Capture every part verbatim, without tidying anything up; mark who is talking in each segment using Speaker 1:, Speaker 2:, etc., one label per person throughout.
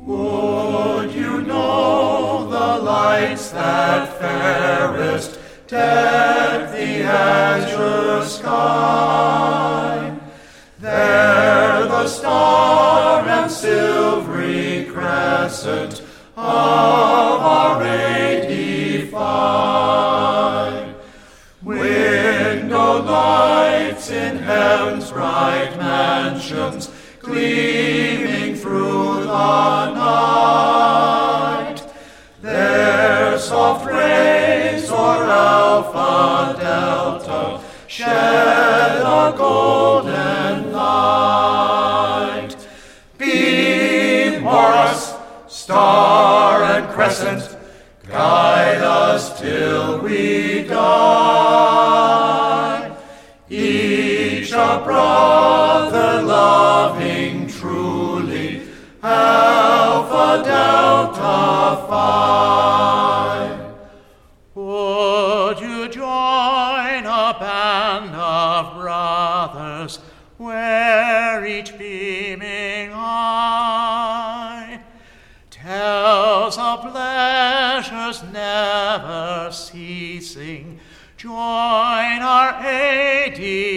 Speaker 1: Would you know the lights that fairest deck the azure sky? There the star and silvery crescent of our ray defy. Window lights in heaven's bright mansions, gleaming through the night. Their soft rays o'er Alpha Delta shed a golden light. Beam o'er us, star and crescent, guide us till we die. Each a brother loving truly, Alpha Delta Phi.
Speaker 2: Would you join a band of brothers, where each beaming eye tells of pleasures never ceasing? Join our aid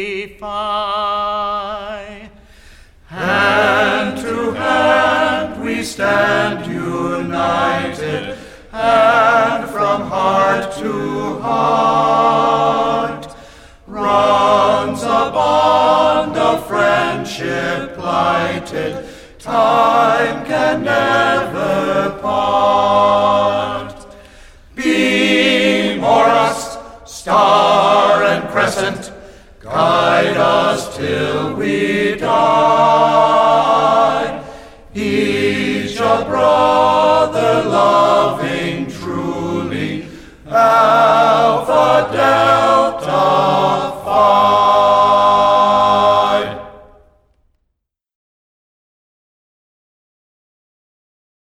Speaker 2: defy.
Speaker 1: Hand to hand we stand united, and from heart to heart runs a bond of friendship plighted, time can never part. Beam o'er us, star and crescent, guide us till we die. Each a brother